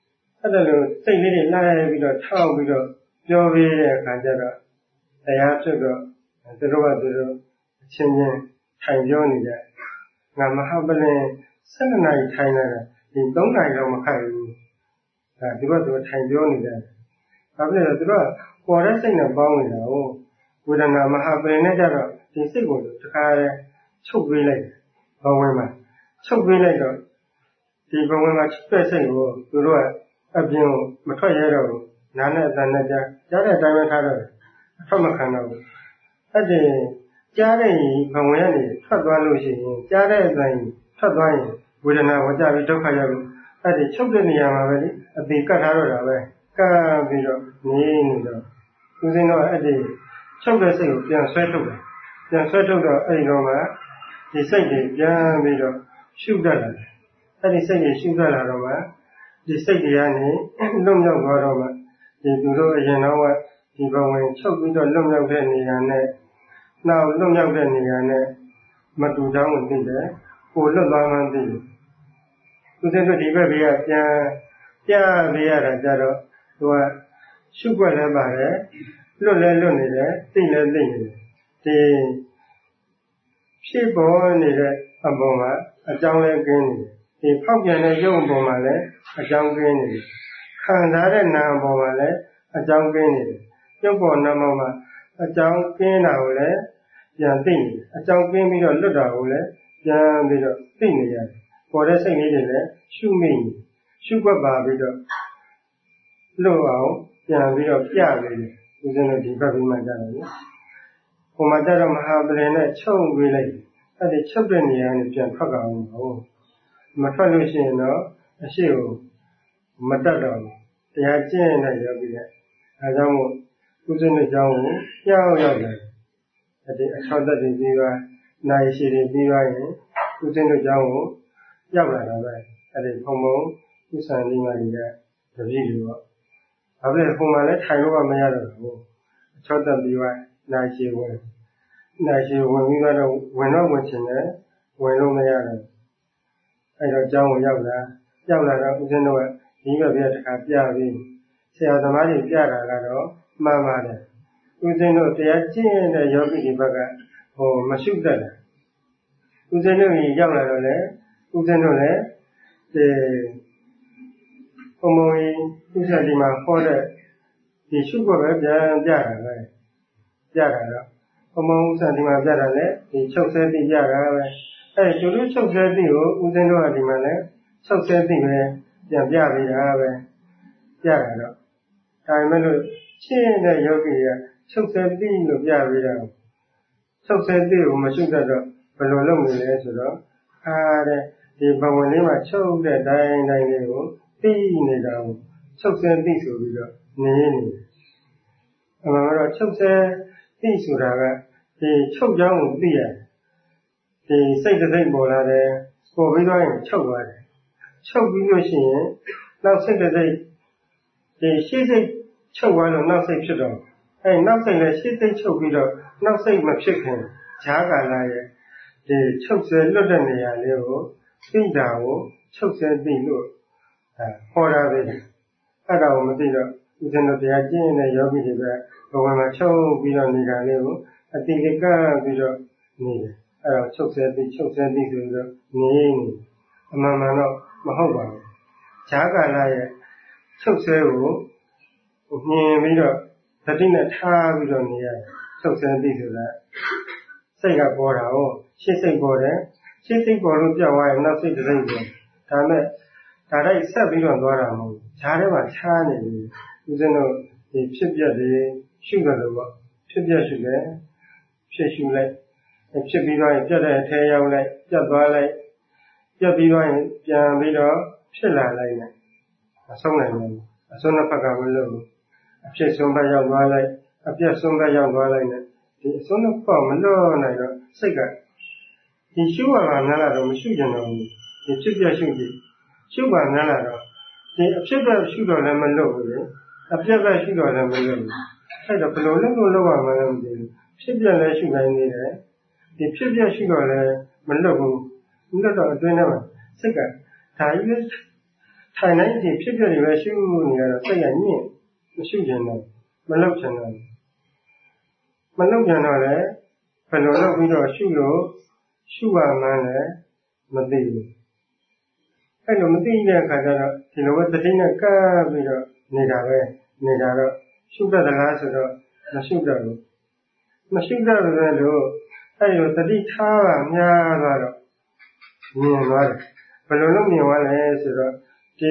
အဲ့ဒါလို့စိတ်လေးတွေလိုက်ပြီးတော့ထောက်ပြီးတော့ပြောပေးတဲ့အခါကျတော့တရားဖြစ်တော့သူတို့ကသူတို့အချင်းချင်းထိုင်ပြောနေကြငါမဟာပလင်ဆယ်နှစ်နာရီထိုင်လာတာဒီသုံးနာရီတော့မခိုက်ဘူးဒါဒီဘက်သူထိုင်ပြောနေကြဘာဖြစ်လဲသူတို့ကပေါ်တဲ့စိတ်နဲ့ပေါင်းနေတာဟုတ်ဝေဒနာမဟာပလင်နဲ့ကြတော့ဒီစိတ်ကိုတခါလဲချုပ်ပေးလိုက်ဘဝင်မှာချုပ်ပေးလိုက်တော့ဒီဘဝင်မှာချုပ်တဲ့စိတ်ကိုသူတို့ကအပြင်ကိုမထွက်ရတော့ဘူးနားနဲ့အသံနဲ့ကြားကြားတဲ့အတိုင်းပဲထားတော့အထွက်မခံတော့ဘူးအဲ့ဒီကြားတဲ့ဘဝင်ကနေထွက်သွားလို့ရှိရင်ကြားတဲ့အတိုင်းထွက်သွားရင်ဝေဒနာကိုကြပြီးဒုက္ခရောက်လို့အဲ့ဒီချုပ်တဲ့နေရာမှာပဲလေအသေးကတ်ထားတော့တာပဲကတ်ပြီးတော့နေနေတော့ဦးဇင်းတော့အဲ့ဒီချုပ်တဲ့စိတ်ကိုပြန်ဆွဲထုတ်တယ်ပြန်ဆွဲထုတ်တော့အဲ့ဒီတော့မှဒီစိတ်တွေပြန်ပြီးတော့ရှုတတ်လာတယ်အဲ့ဒီစိတ်တွေရှုတတ်လာတော့မှဒီစိတ်တွေကနေလွတ်မြောက်သွားတော့မှဒီသူတို့အရင်တော့ကဒီဘဝင်ချုပ်ပြီးတော့လွတ်မြောက်တဲ့နေရာနဲ့နောက်လွတ်မြောက်တဲ့နေရာနဲ့မတူတောင်းကိုသိတယ်ကိုလွတ်သွားမှသိတယ်သူတို့ဒီဘက်ကပြန်ပြပေးရတာကြတော့သူကရှုွက်လည်းပါတယ်လွတ်လည်းလွတ်နေတယ်သိလည်းသိနေတယ်ဒီဖြစ်ပေါ်နေတဲ့အပေါ်မှာအကြောင်းလည်းကင်းနေတယ်ဒီဖောက်ပြန်တဲ့ရုပ်အပေါ်မှာလည်းအကြောင်းကင်းနေတယ်ခံစားတဲ့နာမ်အပေါ်မှာလည်းအကြောင်းကင်းနေတယ်ရုပ်ပေါ်နာမ်ပေါ်မှာအကြောင်းကင်းတာကိုလည်းပြန်သိနေတယ်အကြောင်းကင်းပြီးတော့လွတ်တာကိုလည်းပြန်ပြီးတော့သိနေရတယ်ပေါ်တဲ့စိတ်လေးတွေလည်းရှုမိနေရှုွက်ပါပြီးတော့လွတ်အောင်ပြန်ပြီးတော့ပြပေးတယ်ဦးဇင်းတို့ဒီဘက်ပြီးမှကြတယ်နော်ဟိုမှာကြတော့မဟာပလင်နဲ့ချုပ်ပေးလိုက်အဲ့ဒီချုပ်တဲ့နေရာနဲ့ပြန်ထွက်ကြအောင်ဟုတ်မထွက်လို့ရှိရင်တော့အရှိကိုမတတ်တော့ဘူးတရားကျင့်နေရောပြီးတဲ့အဲကြောင့်မို့ဦးဇင်းတို့ကြောင်းကိုရောက်ရောက်တယ်အဲ့ဒီအထောက်သက်ပြီးပြီးသွားနိုင်ရှိတွေပြီးသွားရင်ဦးဇင်းတို့ကြောင်းကိုရောက်လာတာပဲအဲ့ဒီဘုံဘုံဥစ္စာလေးမှကြီးတဲ့တပည့်တွေပေါ့ဒါပေမဲ့ဘုံမှာလည်းထိုင်လို့ကမရတော့ဘူးအထောက်သက်ပြီးသွားနိုင်ရှိဝင်နိုင်ရှိဝင်ပြီးတော့ဝင်တော့ဝင်ချင်တယ်ဝင်လို့မရတော့အဲ့တော့ကျောင်းကိုရောက်လာရောက်လာတော့ဦးဇင်းတို့ကဒီဘက်ပြတစ်ခါပြပြီးဆရာသမားကြီးပြတာကတော့မှန်ပါတယ်ဦးဇင်းတို့တရားကျင့်တဲ့ယောဂီဒီဘက်ကဟိုမရှုတတ်တယ်ဦးဇင်းတို့ကြီးရောက်လာတော့လေဦးဇင်းတို့လည်းဒီဘုံဘုံကြီးဥစ္စာဒီမှာဟောတဲ့ဒီရှုပ်ပဲပြန်ပြတာပဲပြတာတော့ဘုံဘုံဥစ္စာဒီမှာပြတာလေဒီချုပ်ဆဲသိပြတာပဲအဲကျိုးလို့ချုပ်ဆဲသိကိုဦးဇင်းတို့ကဒီမှာလည်းချုပ်ဆဲသိပဲပြန်ပြပေးတာပဲပြတာတော့ဒါပေမဲ့လို့ရှင်းတဲ့ယောဂီကချုပ်ဆဲသိလို့ပြပေးတာချုပ်ဆဲသိကိုမရှုတတ်တော့ဘယ်လိုလုပ်နေလဲဆိုတော့အားတဲ့ဒီဘဝင်လေးမှာချုပ်တဲ့တိုင်းတိုင်းလေးကိုသိနေတာကိုချုပ်ဆဲသိဆိုပြီးတော့နေနေတယ်အမှန်တော့ချုပ်ဆဲသိဆိုတာကဒီချုပ်ကြောင်းကိုသိရတယ်ဒီစိတ်တစ်စိတ်ပေါ်လာတယ်ပေါ်ပြီးတော့ရင်ချုပ်သွားတယ်ချုပ်ပြီးလို့ရှိရင်နောက်စိတ်တစ်စိတ်ဒီရှေ့စိတ်ချုပ်သွားလို့နောက်စိတ်ဖြစ်တော့အဲနောက်စိတ်လည်းရှေ့စိတ်ချုပ်ပြီးတော့နောက်စိတ်မဖြစ်ခင်ဈာကာလရဲ့ဒီချုပ်ဆဲလွတ်တဲ့နေရာလေးကိုသိတာကိုချုပ်ဆဲသိလို့အဲဟောတာပဲအဲ့ဒါကိုမသိတော့ဦးဇင်းတို့တရားကျင့်တဲ့ယောဂီတွေကဘဝမှာချုပ်ပြီးတော့နေတာလေးကိုအတိတ်ကပြီးတော့နေတယ်အဲ့တော့ချုပ်ဆဲသိချုပ်ဆဲသိဆိုတော့နေနေအမှန်မှန်တော့မဟုတ်ပါဘူးဈာကာလရဲ့ချုပ်ဆဲကိုမြင်ပြီးတော့သတိနဲ့ထားပြီးတော့နေရတယ်ချုပ်ဆဲသိဆိုတာစိတ်ကပေါ်တာဟုတ်ရှင်းစိတ်ပေါ်တယ်ရှင်းစိတ်ပေါ်လို့ပြောင်းသွားရင်နောက်စိတ်တစ်စိတ်ပေါ်ဒါမဲ့ဒါတိုက်ဆက်ပြီးတော့သွားတာမဟုတ်ဘူးဈာထဲမှာခြားနေပြီဦးဇင်းတို့ဒီဖြစ်ပြတွေရှုတယ်လို့ပေါ့ဖြစ်ပြရှုတယ်ဖြစ်ရှုလိုက်ဖြစ်ပြီးတော့ပြတ်တဲ့အထဲရောက်လိုက်ပြတ်သွားလိုက်ပြတ်ပြီးတော့ပြန်ပြီးတော့ဖြစ်လာလိုက်တယ်အဆုံးနိုင်တယ်အဆုံးတစ်ဖက်ကမလို့အဖြစ်ဆုံးဘက်ရောက်သွားလိုက်အပြတ်ဆုံးဘက်ရောက်သွားလိုက်နဲ့ဒီအဆုံးတစ်ဖက်မလို့နိုင်တော့စိတ်ကဒီရှုရတာများလာတော့မရှုကြတော့ဘူးဒီဖြစ်ပြရှုကြည့်ရှုပါများလာတော့ဒီအဖြစ်ပဲရှုတော့လည်းမလို့ဘူးလေအပြတ်ပဲရှုတော့လည်းမလို့ဘူးအဲ့တော့ဘယ်လိုလုပ်လို့လုပ်ရမှန်းမသိဘူးဖြစ်ပြလည်းရှုနိုင်နေတယ်ဒီဖြစ်ပြရှုတော့လည်းမလို့ဘူးဘုရားတော့အတွင်းထဲမှာစိတ်ကဒါကြီးထထိုင်တိုင်းဒီဖြစ်ပြတွေပဲရှုနေရတော့စိတ်ကညစ်မရှုချင်တော့မလုပ်ချင်တော့မလုပ်ချင်တော့လည်းဘယ်လိုလုပ်ပြီးတော့ရှုလို့ရှုပါမှန်းလည်းမသိဘူးအဲ့လိုမသိတဲ့အခါကျတော့ဒီလိုပဲတတိနဲ့ကပ်ပြီးတော့နေတာပဲနေတာတော့ရှုတတ်သလားဆိုတော့မရှုတတ်ဘူးမရှုတတ်ဘူးလည်းလို့အဲ့လိုတတိထားတာများသွားတော့မြင်သွားတယ်ဘယ်လိုလုပ်မြင်သွားလဲဆိုတော့ဒီ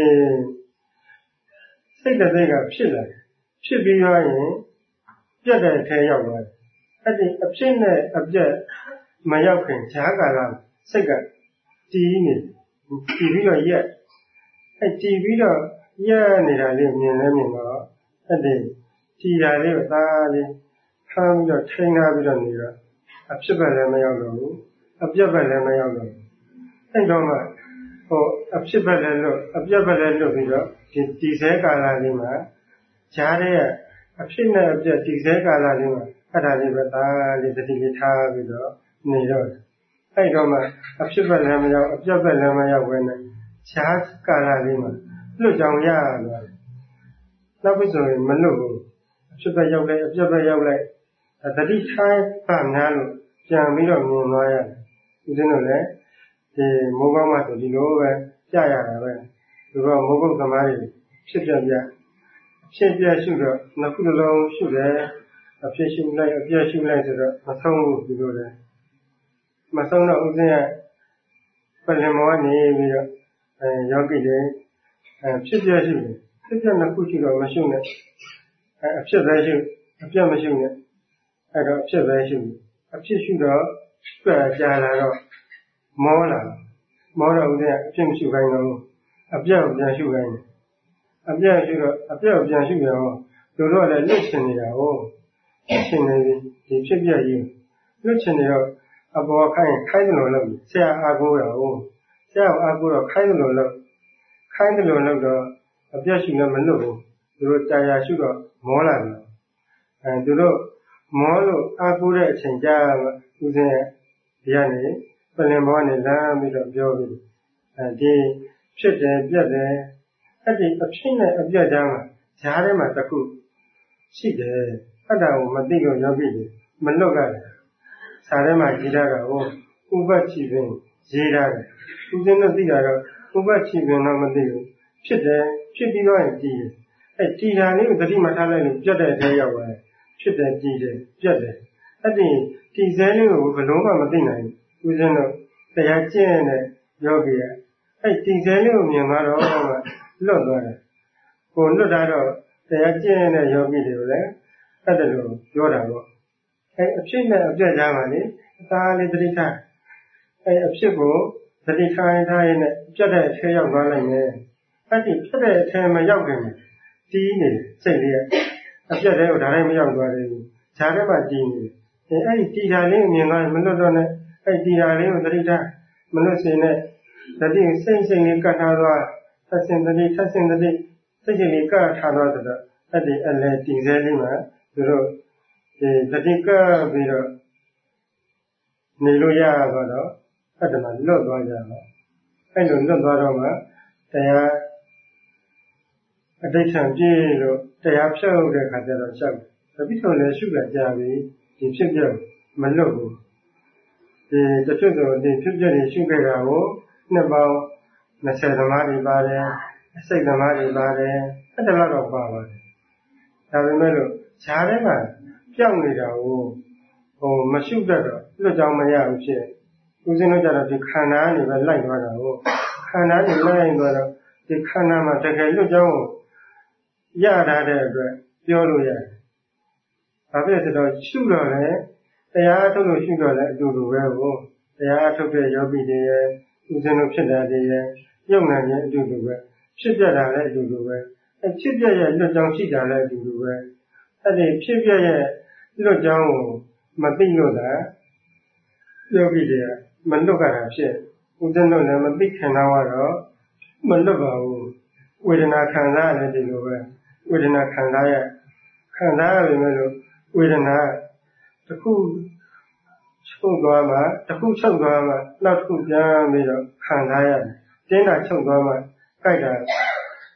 စိတ်တစ်စိတ်ကဖြစ်လာတယ်ဖြစ်ပြီးသွားရင်ပြတ်တဲ့အထဲရောက်သွားတယ်အဲ့ဒီအဖြစ်နဲ့အပြတ်မရောက်ခင်ဈာကာလစိတ်ကတည်နေတည်ပြီးတော့ရက်အဲ့တည်ပြီးတော့ရက်နေတာလေးမြင်လဲမြင်တော့အဲ့ဒီတည်တာလေးကိုသားလေးဖမ်းပြီးတော့ထိန်းထားပြီးတော့နေတော့အဖြစ်ပဲလည်းမရောက်တော့ဘူးအပြတ်ပဲလည်းမရောက်တော့ဘူးအဲ့တော့မှဟိုအဖြစ်ပဲလည်းလို့အပြတ်ပဲလည်းလို့ပြီးတော့ဒီတည်ဆဲကာလလေးမှာဈာတဲ့ အဖြစ်နဲ့အပြတ်ဒီစဲကာလလေးမှာအဲ့ဒါလေးပဲဒါလေးတတိလေးထားပြီးတော့နေတော့အဲ့တော့မှအဖြစ်ပဲလည်းမရောက်အပြတ်ပဲလည်းမရောက်ဘဲနဲ့ဈာကာလလေးမှာလွတ်ကြောင်ရသွားတယ်နောက်ပြီးဆိုရင်မလွတ်ဘူးအဖြစ်ပဲရောက်လိုက်အပြတ်ပဲရောက်လိုက်တတိထားပါများလို့ပြန်ပြီးတော့မြင်သွားရတယ်ဦးဇင်းတို့လည်းဒီမိုးကောင်းမှဆိုဒီလိုပဲကြာရတာပဲသူကမိုးကုတ်သမားတွေဖြစ်ပြပြဖြစ်ပြရှုတော့နှစ်ခုလုံးရှုတယ်အဖြစ်ရှုလိုက်အပြည့်ရှုလိုက်ဆိုတော့မဆုံးဘူးဒီလိုလေမဆုံးတော့ဥစဉ်ကပြင်မောနေပြီးတော့အဲယောဂီတွေအဲဖြစ်ပြရှုတယ်ဖြစ်ပြနှစ်ခုရှုတော့မရှုနဲ့အဲအဖြစ်ပဲရှုအပြည့်မရှုနဲ့အဲတော့အဖြစ်ပဲရှုအဖြစ်ရှုတော့ပြကြာလာတော့မောလာမောတော့ဥစဉ်ကအဖြစ်မရှုခိုင်းတော့အပြည့်ကိုပြန်ရှုခိုင်းတယ်အပြည့်ရှုတော့အပြည့်ကိုပြန်ရှုရအောင်တို့တော့လည်းလွတ်ချင်နေတာဟုတ်ချင်နေပြီဒီဖြစ်ပြကြီးလွတ်ချင်နေတော့အပေါ်ခိုင်းခိုင်းတယ်လို့လုပ်ဆရာအားကိုးရအောင်ဆရာအားကိုးတော့ခိုင်းတယ်လို့လုပ်ခိုင်းတယ်လို့လုပ်တော့အပြည့်ရှုလည်းမလွတ်ဘူးတို့ကြာရရှုတော့မောလာတယ်အဲတို့မောလို့အားကိုးတဲ့အချိန်ကြာဦးစင်းဒီကနေပြင်ဘောကနေလမ်းပြီးတော့ပြောပြီးအဲဒီဖြစ်တယ်ပြက်တယ်အဲ့ဒီအဖြစ်နဲ့အပြတ်ကြားမှာဈာထဲမှာတစ်ခုရှိတယ်အဲ့ဒါကိုမသိလို့ယောဂီတွေမလွတ်ရတယ်ဈာထဲမှာရေးထားတာကိုဥပ္ပချီပင်ရေးထားတယ်သူစင်းတို့သိတာတော့ဥပ္ပချီပင်တော့မသိဘူးဖြစ်တယ်ဖြစ်ပြီးတော့ကြည်တယ်အဲ့ကြည်တာလေးကိုတတိမထားလိုက်လို့ပြတ်တဲ့အထဲရောက်သွားတယ်ဖြစ်တယ်ကြည်တယ်ပြတ်တယ်အဲ့ဒီကြည်စဲလေးကိုဘယ်လုံးမှမသိနိုင်ဘူးဦးစင်းတို့တရားကျင့်တဲ့ယောဂီကအဲ့ကြည်စဲလေးကိုမြင်တော့လွတ်သွားတယ်ကိုလွတ်တာတော့တရားကျင့်တဲ့ယောဂီတွေကိုလည်းအဲ့ဒါလိုပြောတာပေါ့အဲ့အဖြစ်နဲ့အပြတ်ကြားပါလေအသားလေးတတိထားအဲ့အဖြစ်ကိုတတိထားရင်ထားရင်နဲ့ပြတ်တဲ့အထဲရောက်သွားနိုင်တယ်အဲ့ဒီပြတ်တဲ့အထဲမှာရောက်တယ်တီးနေစိတ်လေးအပြတ်တဲ့ကိုဒါတိုင်းမရောက်သွားသေးဘူးဈာထဲမှာတီးနေတယ်အဲ့ဒီတီးတာလေးကိုမြင်သွားရင်မလွတ်တော့နဲ့အဲ့တီးတာလေးကိုတတိထားမလွတ်စေနဲ့တတိစိတ်စိတ်လေးကတ်ထားသွားသတ်စင်တတိသတ်စင်တတိစိတ်ကြီးလေးကထားတော့ဆိုတော့အဲ့ဒီအလဲတည်စဲလေးမှာသူတို့ဒီတတိကပြီးတော့နေလို့ရတော့အဲ့ဒါမှလွတ်သွားကြတော့အဲ့လိုလွတ်သွားတော့မှတရားအတိတ်ဆံပြေးလို့တရားဖြုတ်တဲ့ခါကျတော့ရှောက်တပိဆိုလည်းရှုကြကြပြီဒီဖြစ်ပြမလွတ်ဘူးဒီတချို့ဆိုဒီဖြစ်ပြတွေရှုခဲ့တာကိုနှစ်ပေါင်းနှစ်ဆယ်သမားတွေပါတယ်အစိတ်သမားတွေပါတယ်အဲ့ဒါတော့ပါပါတယ်ဒါပေမဲ့လို့ဈာထဲမှာပြောင်းနေတာကိုဟိုမရှုတတ်တော့လွတ်ကြောင်မရဘူးဖြစ်ဦးဇင်းတို့ကြတော့ဒီခန္ဓာကနေပဲလိုက်သွားတာကိုခန္ဓာကနေလိုက်သွားတော့ဒီခန္ဓာမှာတကယ်လွတ်ကြောင်ကိုရထားတဲ့အတွက်ပြောလို့ရတယ်ဘာဖြစ်လဲဆိုတော့ရှုတော့လေတရားထုတ်လို့ရှုတော့လေအတူတူပဲကိုတရားထုတ်တဲ့ယောဂီတွေရဲ့ဦးဇင်းတို့ဖြစ်တာတွေရဲ့ရုပ်နာခြင်းအတူတူပဲဖြစ်ပြတာလည်းအတူတူပဲအဖြစ်ပြရဲ့လွတ်ကြောင်ရှိတာလည်းအတူတူပဲအဲ့ဒီဖြစ်ပြရဲ့လွတ်ကြောင်ကိုမသိလို့လားယောဂီတွေကမလွတ်ကြတာဖြစ်ဦးဇင်းတို့လည်းမသိခင်တော့မလွတ်ပါဘူးဝေဒနာခံစားရတယ်ဒီလိုပဲဝေဒနာခံစားရခံစားရပြီမဲ့လို့ဝေဒနာတစ်ခုချုပ်သွားမှတစ်ခုချုပ်သွားမှနောက်တစ်ခုပြန်ပြီးတော့ခံစားရတယ်တင်းတာချုပ်သွားမှကြိုက်တာ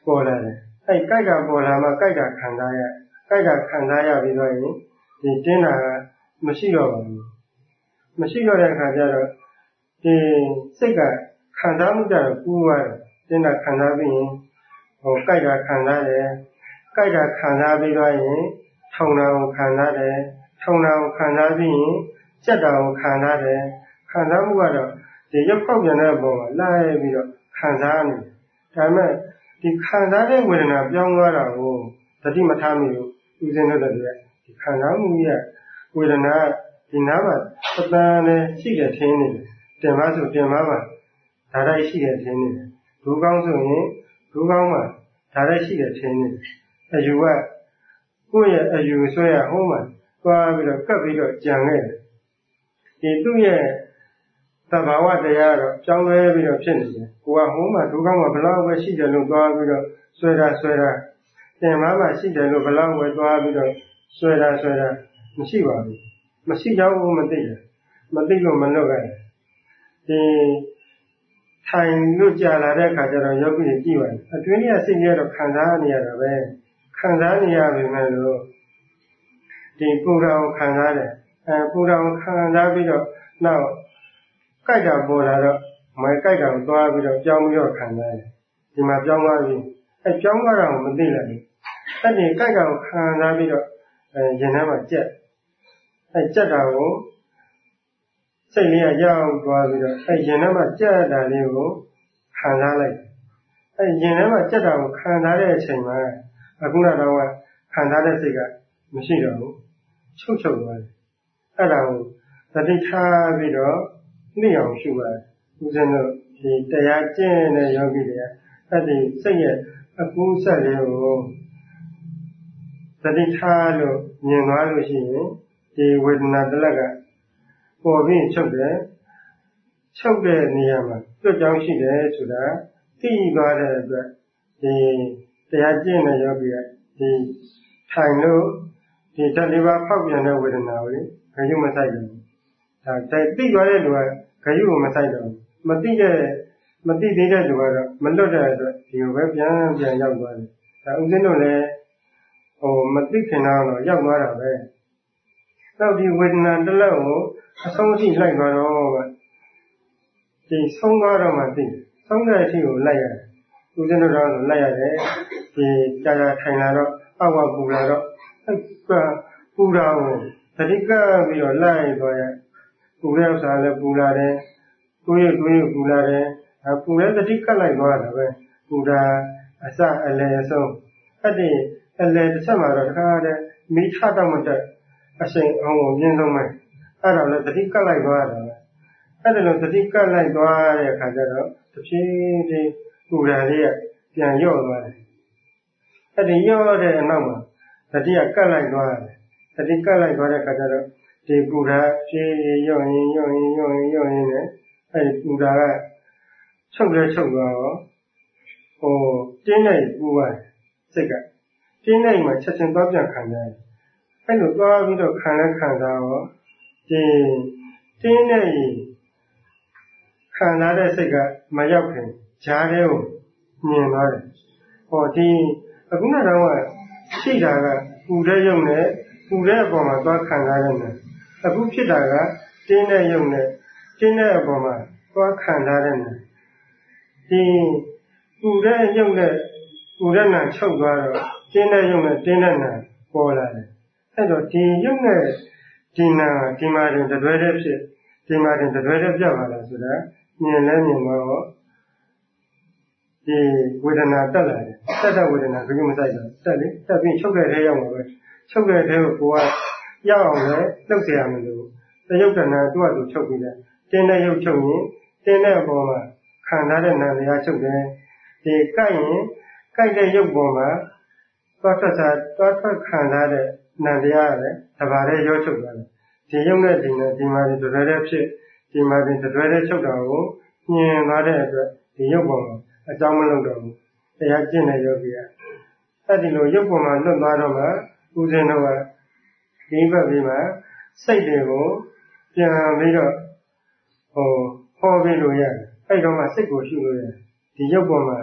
ပေါ်လာတယ်အဲကြိုက်တာပေါ်လာမှကြိုက်တာခံစားရကြိုက်တာခံစားရပြီးတော့ရင်ဒီတင်းတာကမရှိတော့ပါဘူးမရှိတော့တဲ့အခါကျတော့ဒီစိတ်ကခံစားမှုကြတော့ကူးသွားတယ်တင်းတာခံစားပြီးရင်ဟိုကြိုက်တာခံစားတယ်ကြိုက်တာခံစားပြီးတော့ရင်ထုံတာကိုခံစားတယ်ထုံတာကိုခံစားပြီးရင်စက်တာကိုခံစားတယ်ခံစားမှုကတော့ဒီရုပ်ပေါက်ပြန်တဲ့ပုံမှာလာရပြီးတော့ခံစားနေတယ်ဒါပေမဲ့ဒီခံစားတဲ့ဝေဒနာပြောင်းသွားတာကိုသတိမထားမိဘူးဦးဇင်းတို့တွေဒီခံစားမှုရဲ့ဝေဒနာဒီနားမှာသတန်နဲ့ရှိတယ်ထင်းနေတယ်တင်မဆိုတင်မမှာဒါတိုက်ရှိတယ်ထင်းနေတယ်ဒူးကောင်းဆိုရင်ဒူးကောင်းမှာဒါတိုက်ရှိတယ်ထင်းနေတယ်အယူကကိုယ့်ရဲ့အယူဆွဲရဟိုးမှာသွားပြီးတော့ကပ်ပြီးတော့ကြံခဲ့တယ်ဒီသူ့ရဲ့သဘာဝတရားတော့ကြောင်းလဲပြီးတော့ဖြစ်နေတယ်ကိုကဟိုးမှာဒူးကောင်းမှာဘလောက်ပဲရှိတယ်လို့သွားပြီးတော့ဆွဲတာဆွဲတာတင်မမှာရှိတယ်လို့ဘလောက်ပဲသွားပြီးတော့ဆွဲတာဆွဲတာမရှိပါဘူးမရှိကြောင်းကိုမသိတယ်မသိလို့မလုပ်ရတယ်ဒီထိုင်လို့ကြာလာတဲ့အခါကျတော့ယောဂီကြီးကြည့်ပါအတွင်းကြီးစိတ်ကြီးတော့ခံစားနေရတာပဲခံစားနေရပြီမဲ့လို့ဒီပူရာကိုခံစားတယ်အဲပူရာကိုခံစားပြီးတော့နောက်ကြိုက်တာပေါ်လာတော့မိုင်ကြိုက်တာကိုသွားပြီးတော့ကြောင်းပြီးတော့ခံစားတယ်ဒီမှာကြောင်းသွားပြီအဲကြောင်းသွားတာကိုမသိလိုက်ဘူးအဲ့ဒီကြိုက်တာကိုခံစားပြီးတော့အဲရင်ထဲမှာကြက်အဲကြက်တာကိုစိတ်လေးကရောက်သွားပြီးတော့အဲရင်ထဲမှာကြက်တာလေးကိုခံစားလိုက်အဲရင်ထဲမှာကြက်တာကိုခံစားတဲ့အချိန်မှာအခုကတော့ခံစားတဲ့စိတ်ကမရှိတော့ဘူးချုပ်ချုပ်သွားတယ်အဲ့ဒါကိုသတိထားပြီးတော့နှိအောင်ရှုပါတယ်ဦးဇင်းတို့ဒီတရားကျင့်တဲ့ယောဂီတွေကအဲ့ဒီစိတ်ရဲ့အကူးဆက်လေးကိုသတိထားလို့မြင်သွားလို့ရှိရင်ဒီဝေဒနာတလက်ကပေါ်ပြီးချုပ်တယ်ချုပ်တဲ့နေရာမှာတွတ်ကြောင်းရှိတယ်ဆိုတာသိသွားတဲ့အတွက်ဒီတရားကျင့်တဲ့ယောဂီကဒီထိုင်လို့ဒီဓာတ်လေးပါးဖောက်ပြန်တဲ့ဝေဒနာကိုလေခရုမဆိုင်ဘူးဒါသိသွားတဲ့လူကခရုကိုမဆိုင်တော့မသိတဲ့မသိသေးတဲ့လူကတော့မလွတ်တဲ့အတွက်ဒီလိုပဲပြန်ပြန်ရောက်သွားတယ်ဒါဥစဉ်တို့လည်းဟိုမသိခင်တော့ရောက်သွားတာပဲနောက်ဒီဝေဒနာတလက်ကိုအဆုံးအထိလိုက်သွားတော့ဒီဆုံးသွားတော့မှသိဆုံးတဲ့အထိကိုလိုက်ရတယ်ဥစဉ်တို့တော့လိုက်ရတယ်ဒီကြာကြာထိုင်လာတော့အောက်ကပူလာတော့ပူတာကိုသတိကပြီးတော့လိုက်သွားရပူတဲ့ဥစ္စာလည်းပူလာတယ်ကိုယ်ရကိုယ်ရပူလာတယ်အပူလည်းသတိကလိုက်သွားတာပဲပူတာအစအလယ်အဆုံးအဲ့ဒီအလယ်တစ်ချက်မှာတော့တခါတည်းမိထတော့မတက်အချိန်အောင်ကိုမြင်တော့မယ်အဲ့ဒါလည်းသတိကလိုက်သွားတာပဲအဲ့ဒါလို့သတိကလိုက်သွားတဲ့အခါကျတော့တဖြည်းဖြည်းပူတာလေးကပြန်လျော့သွားတယ်အဲ့ဒီလျော့တဲ့အနောက်မှာသတိကကတ်လိုက်သွားတယ်သတိကတ်လိုက်သွားတဲ့အခါကျတော့ဒီပူတာဖြည်းဖြည်းလျော့ရင်လျော့ရင်လျော့ရင်လျော့ရင်နဲ့အဲ့ဒီပူတာကချုပ်လဲချုပ်သွားတော့ဟိုတင်းနေပူသွားတယ်စိတ်ကတင်းနေမှာချက်ချင်းသွားပြန်ခံတယ်အဲ့လိုသွားပြီးတော့ခံလဲခံစားတော့ဒီတင်းနေခံလာတဲ့စိတ်ကမရောက်ခင်ဂျားတဲ့ကိုမြင်သွားတယ်ဟောဒီအခုကတော့ရှိတာကပူတဲ့ရုံနဲ့ပူတဲ့အပေါ်မှာသွားခံစားရတယ်အခုဖြစ်တာကတင်းတဲ့ရုံနဲ့တင်းတဲ့အပေါ်မှာသွားခံစားရတယ်ဒီပူတဲ့ရုံနဲ့ပူတဲ့နာချုပ်သွားတော့တင်းတဲ့ရုံနဲ့တင်းတဲ့နာပေါ်လာတယ်အဲ့တော့ဒီရုံနဲ့ဒီနာဒီမှာတင်တတွဲတဲ့ဖြစ်ဒီမှာတင်တတွဲတဲ့ပြောက်လာတာဆိုတာမြင်လဲမြင်တော့ဒီဝေဒနာတက်လာတယ်တက်တဲ့ဝေဒနာဘယ်လိုမဆိုင်တော့တက်လေတက်ပြီးချုပ်တဲ့ထဲရောက်မှာပဲချုပ်တဲ့ထဲကိုကိုကရောက်အောင်လဲလှုပ်เสียရမယ်လို့တရုပ်တဏ္ဍာသူ့အတူချုပ်ပြီးတယ်တင်းတဲ့ရုပ်ချုပ်ရင်တင်းတဲ့အပေါ်မှာခံထားတဲ့နာမ်တရားချုပ်တယ်ဒီကြိုက်ရင်ကြိုက်တဲ့ရုပ်ပေါ်မှာသွားထွက်စားသွားထွက်ခံထားတဲ့နာမ်တရားလည်းတဘာလေးရောချုပ်သွားတယ်ဒီရုပ်နဲ့ဒီနဲ့ဒီမှာဒီတွဲတဲ့ဖြစ်ဒီမှာဒီတွဲတဲ့ချုပ်တာကိုညင်သွားတဲ့အတွက်ဒီရုပ်ပေါ်မှာအကြောင်းမလုပ်တော့ဘူးတရားကျင့်တဲ့ယောဂီကအဲ့ဒီလိုရုပ်ပေါ်မှာလွတ်သွားတော့မှဦးဇင်းတို့ကဒီဘက်ပြီးမှစိတ်တွေကိုပြန်ပြီးတော့ဟိုဟောပြီးလို့ရတယ်အဲ့တော့မှစိတ်ကိုရှုလို့ရတယ်ဒီရုပ်ပေါ်မှာ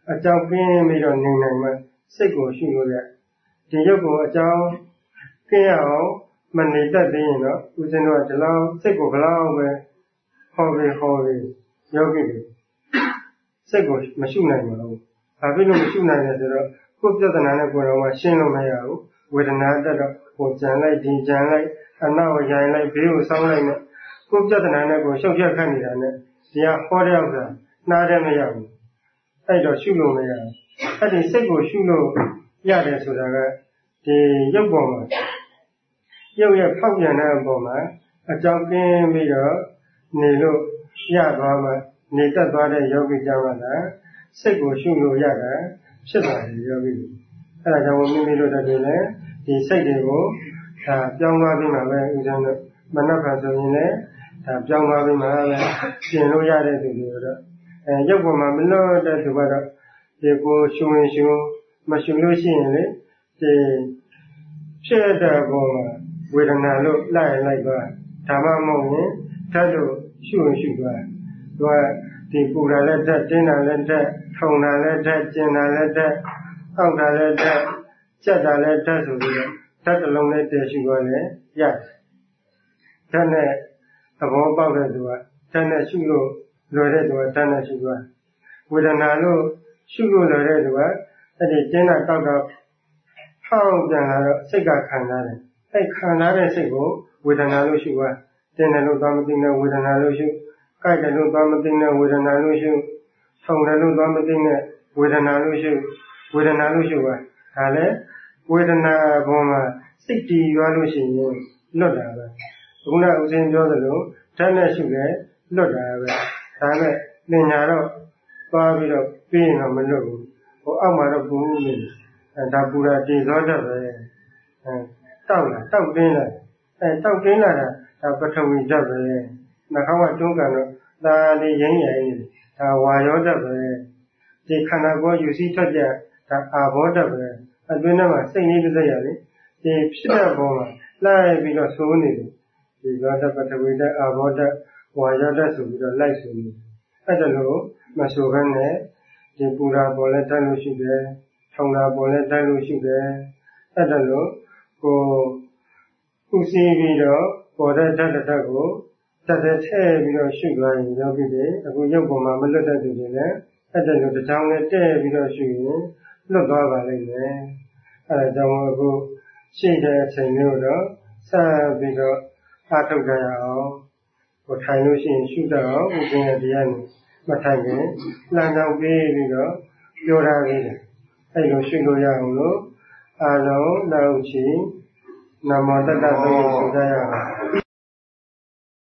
အကြောင်းကင်းပြီးတော့နေနိုင်မှစိတ်ကိုရှုလို့ရဒီရုပ်ကိုအကြောင်းကင်းအောင်မနေတတ်သေးရင်တော့ဦးဇင်းတို့ကဒီလောက်စိတ်ကိုဘလောက်ပဲဟောပြီးဟောပြီးယောဂီတွေစိတ်ကိုမရှုနိုင်ပါဘူး။ဘာဖြစ်လို့မရှုနိုင်လဲဆိုတော့ကိုယ်ပြဿနာနဲ့ကိုယ်တော်ကရှင်းလို့မရဘူး။ဝေဒနာတက်တော့ကိုကြံလိုက်ဒီကြံလိုက်အနောက်ကိုရိုင်လိုက်ဘေးကိုဆောင်းလိုက်နဲ့ကိုယ်ပြဿနာနဲ့ကိုယ်ရှုပ်ပြတ်ခတ်နေတာနဲ့တရားဟောတဲ့ဥစ္စာနားတယ်မရဘူး။အဲ့တော့ရှုလို့မရဘူး။အဲ့ဒီစိတ်ကိုရှုလို့ရတယ်ဆိုတာကဒီရုပ်ပေါ်မှာရုပ်ရဲ့ဖောက်ပြန်တဲ့အပေါ်မှာအကြောင်းကင်းပြီးတော့နေလို့ရသွားမှနေတတ်သွားတဲ့ယောဂီကြောင့်ကလည်းစိတ်ကိုရှုလို့ရတာဖြစ်ပါတယ်ယောဂီအဲ့ဒါကြောင့်မိမိတို့တည်းလည်းဒီစိတ်တွေကိုဒါပြောင်းသွားပြီးမှပဲဦးဇင်းတို့မနက်ဖြန်ဆိုရင်လည်းဒါပြောင်းသွားပြီးမှပဲပြင်လို့ရတဲ့သူတွေတော့အဲရုပ်ပေါ်မှာမလွတ်တဲ့သူကတော့ဒီကိုရှုရင်ရှုမရှုလို့ရှိရင်လေဒီဖြစ်တဲ့ပုံမှာဝေဒနာလို့လိုက်ရင်လိုက်သွားဒါမှမဟုတ်ရင်ဓာတ်လို့ရှုရင်ရှုသွားသူကဒီပူတာလည်းဓာတ်တင်းတာလည်းဓာတ်ထုံတာလည်းဓာတ်ကျင်တာလည်းဓာတ်အောက်တာလည်းဓာတ်ကြက်တာလည်းဓာတ်ဆိုပြီးတော့ဓာတ်တစ်လုံးနဲ့တည်ရှုသွားလည်းရတယ်ဓာတ်နဲ့သဘောပေါက်တဲ့သူကဓာတ်နဲ့ရှုလို့လွယ်တဲ့သူကဓာတ်နဲ့ရှုသွားဝေဒနာလို့ရှုလို့လွယ်တဲ့သူကအဲ့ဒီတင်းတာတောက်တာဖောက်ပြန်လာတော့စိတ်ကခံစားတယ်အဲ့ခံစားတဲ့စိတ်ကိုဝေဒနာလို့ရှုသွားတင်းတယ်လို့သွားမသိနဲ့ဝေဒနာလို့ရှုကြိုက်တယ်လို့သွားမသိနဲ့ဝေဒနာလို့ရှုဆုံတယ်လို့သွားမသိနဲ့ဝေဒနာလို့ရှုဝေဒနာလို့ရှုပါဒါလည်းဝေဒနာပေါ်မှာစိတ်တည်ရွာလို့ရှိရင်လွတ်တာပဲခုနကဦးဇင်းပြောသလိုဓာတ်နဲ့ရှုတယ်လွတ်တာပဲဒါနဲ့သင်ညာတော့သွားပြီးတော့ပြီးရင်တော့မလွတ်ဘူးဟိုအောက်မှာတော့ပူနေတယ်အဲဒါပူတာတည်သောတတ်ပဲအဲတောက်လာတောက်တင်းလာအဲတောက်တင်းလာတာဒါပထဝီဓာတ်ပဲနှာခေါင်းကတွန်းကန်တော့ဒါလေးရင်းရင်းနေဒါဝါရောဓာတ်ပဲဒီခန္ဓာကိုယ်ယူစည်းထွက်ကြဒါအာဘောဓာတ်ပဲအတွင်းထဲမှာစိတ်လေးတစ်စက်ရလေဒီဖြစ်တဲ့ဘောမှာလိုက်ပြီးတော့သိုးနေတယ်ဒီဇောဓာတ်ပထဝီဓာတ်အာဘောဓာတ်ဝါရောဓာတ်ဆိုပြီးတော့လိုက်ဆိုနေအဲ့ဒါလို့မဆိုဘဲနဲ့ဒီပူရာပေါ်လဲတက်လို့ရှိတယ်ထုံတာပေါ်လဲတက်လို့ရှိတယ်အဲ့ဒါလို့ကိုဥစည်းပြီးတော့ပေါ်တဲ့ဓာတ်တစ်ဓာတ်ကိုတတ်တဲ့ထဲပြီးတော့ရှုသွားရင်ယောဂီတွေအခုရုပ်ပေါ်မှာမလွတ်တဲ့သူတွေလည်းအဲ့ဒါလိုတစ်ချောင်းနဲ့တဲ့ပြီးတော့ရှုရင်လွတ်သွားပါလိမ့်မယ်အဲဒါကြောင့်အခုရှိတဲ့အချိန်မျိုးတော့ဆက်ပြီးတော့အားထုတ်ကြရအောင်ဟိုထိုင်လို့ရှိရင်ရှုတတ်အောင်ဥစဉ်ရတရားနဲ့မထိုင်ရင်လမ်းကြောင်းပေးပြီးတော့ပြောထားသေးတယ်အဲ့လိုရှုလို့ရအောင်လို့အားလုံးနောက်ချီနမောတတ္တသုံးရှုကြရအောင်